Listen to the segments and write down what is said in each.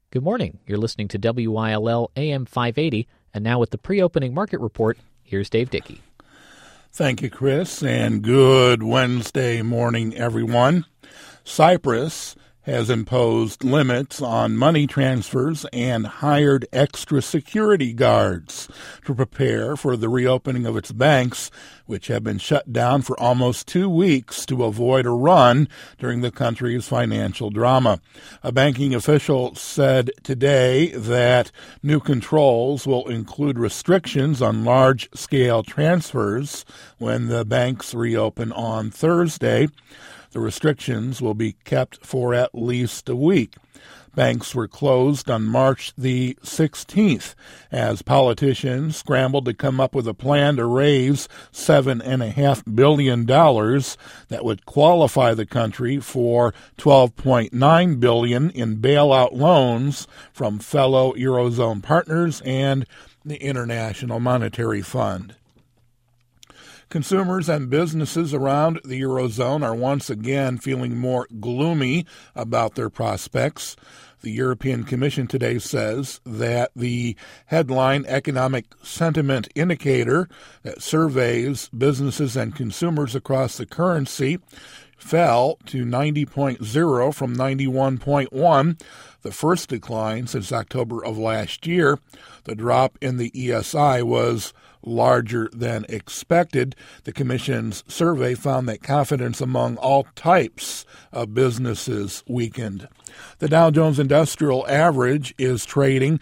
Good morning. You're listening to WILL AM 580, and now with the pre-opening market report, here's Dave Dickey. Thank you, Chris, and good Wednesday morning, everyone. Cyprus has imposed limits on money transfers and hired extra security guards to prepare for the reopening of its banks, which have been shut down for almost 2 weeks to avoid a run during the country's financial drama. A banking official said today that new controls will include restrictions on large-scale transfers when the banks reopen on Thursday. The restrictions will be kept for at least a week. Banks were closed on March the 16th as politicians scrambled to come up with a plan to raise $7.5 billion that would qualify the country for $12.9 billion in bailout loans from fellow Eurozone partners and the International Monetary Fund. Consumers and businesses around the Eurozone are once again feeling more gloomy about their prospects. The European Commission today says that the headline economic sentiment indicator that surveys businesses and consumers across the currency fell to 90.0 from 91.1, the first decline since October of last year. The drop in the ESI was larger than expected. The Commission's survey found that confidence among all types of businesses weakened. The Dow Jones Industrial Average is trading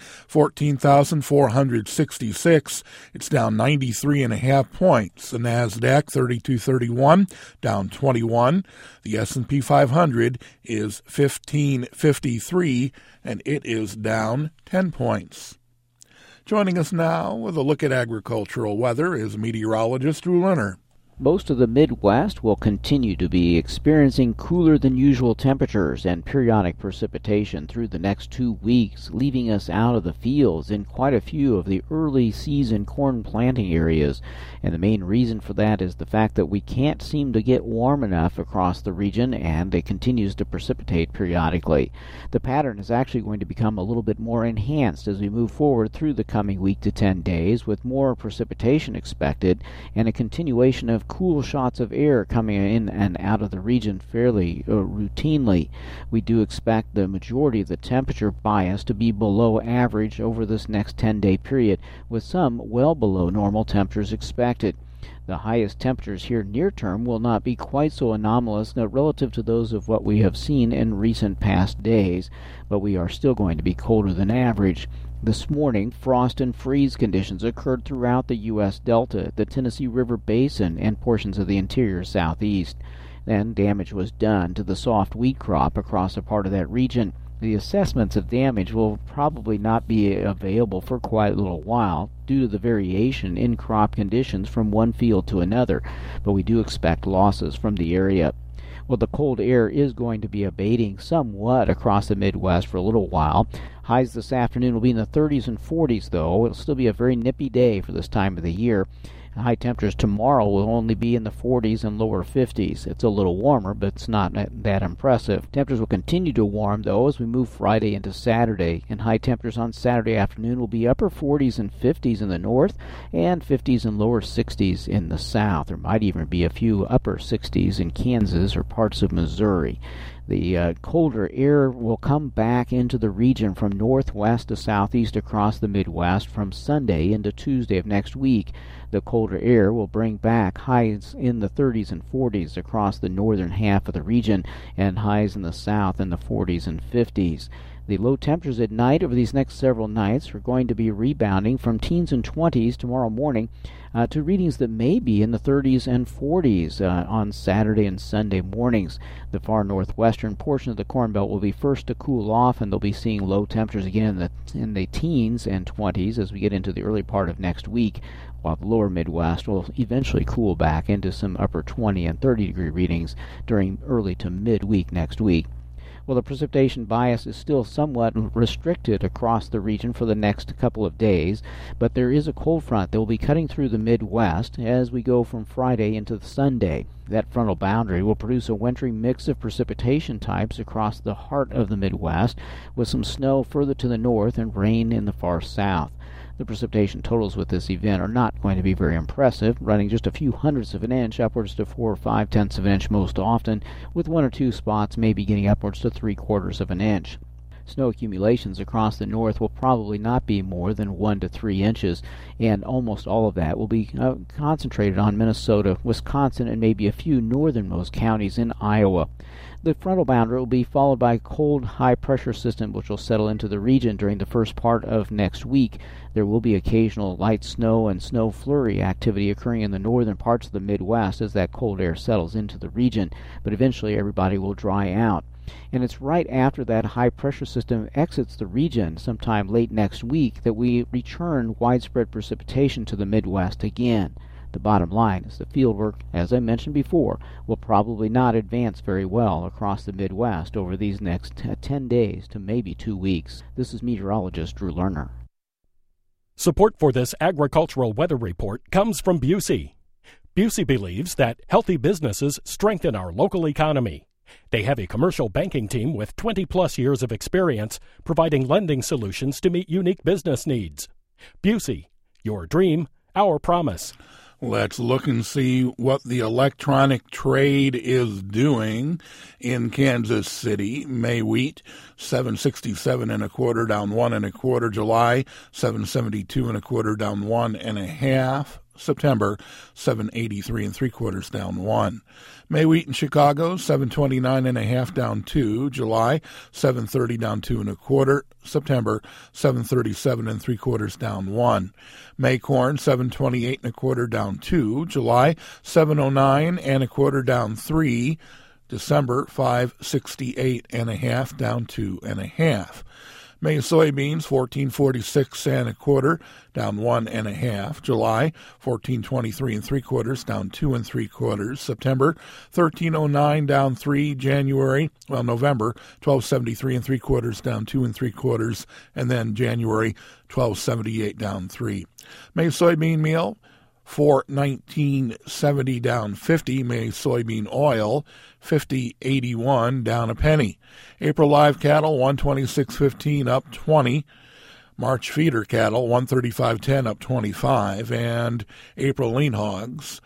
14,466. It's down 93.5 points. The Nasdaq 3231 down 21. The S&P 500 is 1553 and it is down 10 points. Joining us now with a look at agricultural weather is meteorologist Drew Leonard. Most of the Midwest will continue to be experiencing cooler than usual temperatures and periodic precipitation through the next 2 weeks, leaving us out of the fields in quite a few of the early season corn planting areas. And the main reason for that is the fact that we can't seem to get warm enough across the region, and it continues to precipitate periodically. The pattern is actually going to become a little bit more enhanced as we move forward through the coming week to 10 days, with more precipitation expected and a continuation of cool shots of air coming in and out of the region fairly routinely. We do expect the majority of the temperature bias to be below average over this next 10-day period, with some well below normal temperatures expected. The highest temperatures here near term will not be quite so anomalous relative to those of what we have seen in recent past days, but we are still going to be colder than average. This morning, frost and freeze conditions occurred throughout the U.S. Delta, the Tennessee River Basin, and portions of the interior southeast. Then damage was done to the soft wheat crop across a part of that region. The assessments of damage will probably not be available for quite a little while due to the variation in crop conditions from one field to another, but we do expect losses from the area. Well, the cold air is going to be abating somewhat across the Midwest for a little while. Highs this afternoon will be in the 30s and 40s, though. It'll still be a very nippy day for this time of the year. High temperatures tomorrow will only be in the 40s and lower 50s. It's a little warmer, but it's not that impressive. Temperatures will continue to warm, though, as we move Friday into Saturday. And high temperatures on Saturday afternoon will be upper 40s and 50s in the north and 50s and lower 60s in the south. There might even be a few upper 60s in Kansas or parts of Missouri. The colder air will come back into the region from northwest to southeast across the Midwest from Sunday into Tuesday of next week. The colder air will bring back highs in the 30s and 40s across the northern half of the region and highs in the south in the 40s and 50s. The low temperatures at night over these next several nights are going to be rebounding from teens and 20s tomorrow morning to readings that may be in the 30s and 40s on Saturday and Sunday mornings. The far northwestern portion of the Corn Belt will be first to cool off, and they'll be seeing low temperatures again in the teens and 20s as we get into the early part of next week, while the lower Midwest will eventually cool back into some upper 20 and 30 degree readings during early to midweek next week. Well, the precipitation bias is still somewhat restricted across the region for the next couple of days, but there is a cold front that will be cutting through the Midwest as we go from Friday into Sunday. That frontal boundary will produce a wintry mix of precipitation types across the heart of the Midwest, with some snow further to the north and rain in the far south. The precipitation totals with this event are not going to be very impressive, running just a few hundredths of an inch, upwards to 4 or 5/10 of an inch most often, with one or two spots maybe getting upwards to 3/4 of an inch. Snow accumulations across the north will probably not be more than 1 to 3 inches, and almost all of that will be concentrated on Minnesota, Wisconsin, and maybe a few northernmost counties in Iowa. The frontal boundary will be followed by a cold, high-pressure system which will settle into the region during the first part of next week. There will be occasional light snow and snow flurry activity occurring in the northern parts of the Midwest as that cold air settles into the region, but eventually everybody will dry out. And it's right after that high-pressure system exits the region sometime late next week that we return widespread precipitation to the Midwest again. The bottom line is the fieldwork, as I mentioned before, will probably not advance very well across the Midwest over these next 10 days to maybe 2 weeks. This is meteorologist Drew Lerner. Support for this agricultural weather report comes from Busey. Busey believes that healthy businesses strengthen our local economy. They have a commercial banking team with 20-plus years of experience providing lending solutions to meet unique business needs. Busey, your dream, our promise. Let's look and see what the electronic trade is doing in Kansas City. May wheat, 767 1/4, down 1 1/4. July, 772 1/4, down 1 1/2. September, 783 3/4, down 1. May wheat in Chicago, 729 1/2, down 2. July, 730, down 2 1/4. September, 737 3/4, down 1. May corn, 728 1/4, down 2. July, 709 1/4, down 3. December, 568 1/2, down 2 1/2. May soybeans, 1446 1/4, down 1 1/2. July, 1423 3/4, down 2 3/4. September, 1309, down 3. November, 1273 3/4, down 2 3/4, and then January, 1278, down 3. May soybean meal, 419.70, down 50. May soybean oil, 50.81, down a penny. April live cattle, 126.15, up 20. March feeder cattle, 135.10, up 25. And April lean hogs,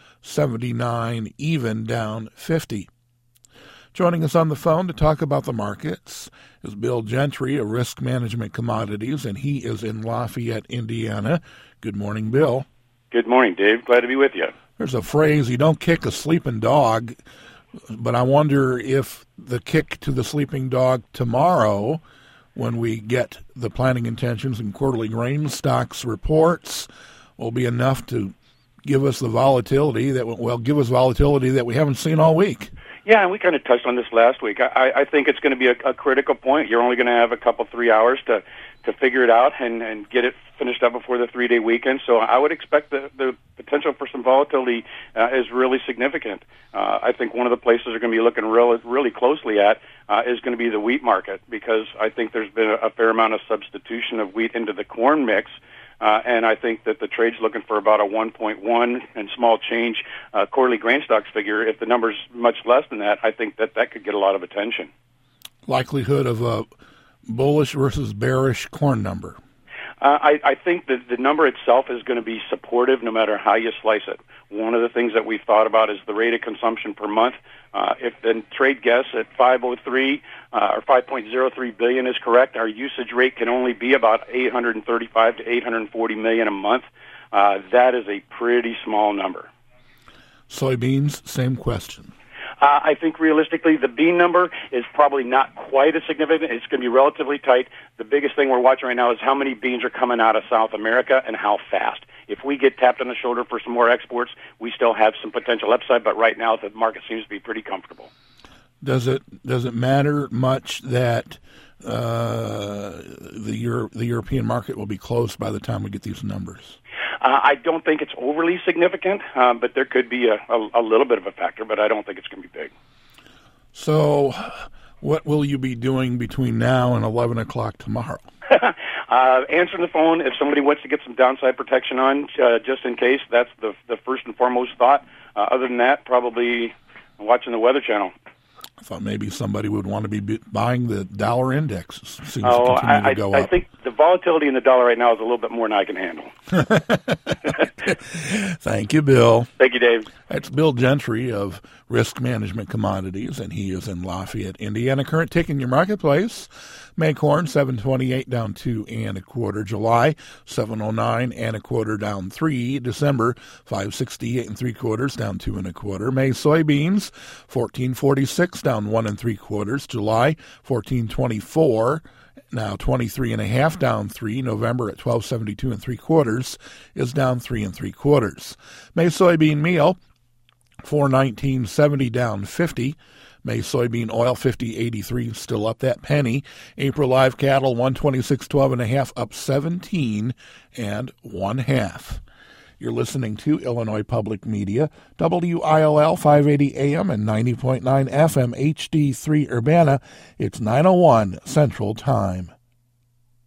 79 even, down 50. Joining us on the phone to talk about the markets is Bill Gentry of Risk Management Commodities, and he is in Lafayette, Indiana. Good morning, Bill. Good morning, Dave. Glad to be with you. There's a phrase, you don't kick a sleeping dog, but I wonder if the kick to the sleeping dog tomorrow, when we get the planting intentions and quarterly grain stocks reports, will be enough to give us the volatility that we haven't seen all week. Yeah, and we kind of touched on this last week. I think it's going to be a critical point. You're only going to have a couple, 3 hours to figure it out and get it finished up before the 3-day weekend. So I would expect the potential for some volatility is really significant. I think one of the places they're going to be looking really closely at is going to be the wheat market, because I think there's been a fair amount of substitution of wheat into the corn mix. And I think that the trade's looking for about a 1.1 and small change quarterly grain stocks figure. If the number's much less than that, I think that could get a lot of attention. Likelihood of a bullish versus bearish corn number? I think that the number itself is going to be supportive no matter how you slice it. One of the things that we've thought about is the rate of consumption per month. If the trade guess at 503 or 5.03 billion is correct, our usage rate can only be about 835 to 840 million a month. That is a pretty small number. Soybeans, same question. I think realistically the bean number is probably not quite as significant. It's going to be relatively tight. The biggest thing we're watching right now is how many beans are coming out of South America and how fast. If we get tapped on the shoulder for some more exports, we still have some potential upside, but right now the market seems to be pretty comfortable. Does it matter much that the European market will be closed by the time we get these numbers? I don't think it's overly significant, but there could be a little bit of a factor, but I don't think it's going to be big. So What will you be doing between now and 11 o'clock tomorrow? Answering the phone if somebody wants to get some downside protection on, just in case. That's the first and foremost thought. Other than that, probably watching the Weather Channel. I thought maybe somebody would want to be buying the dollar index. Seems to continue to go up. I think the volatility in the dollar right now is a little bit more than I can handle. Thank you, Bill. Thank you, Dave. That's Bill Gentry of Risk Management Commodities, and he is in Lafayette, Indiana. Current tick in your marketplace: May corn 7.28 down 2 1/4. July 7.09 1/4 down 3. December 5.68 3/4 down 2 1/4. May soybeans 14.46 down 1 3/4. July 14.24. Now 23.5 down 3. November at 12.72 3/4 is down 3 3/4. May soybean meal 419.70 down 50. May soybean oil 50.83 still up that penny. April live cattle 126.12 1/2 up 17 1/2. You're listening to Illinois Public Media, WILL 580 AM and 90.9 FM HD3 Urbana. It's 9:01 Central Time.